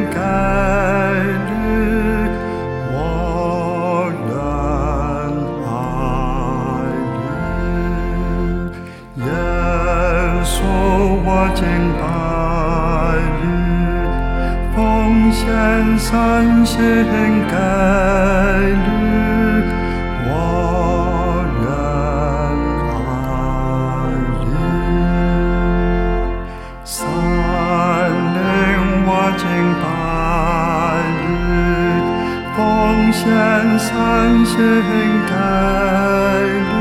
给你，我愿爱你。耶稣，我敬拜你，奉献身心给你，我愿爱你。圣灵，我敬拜你，奉献身心给你。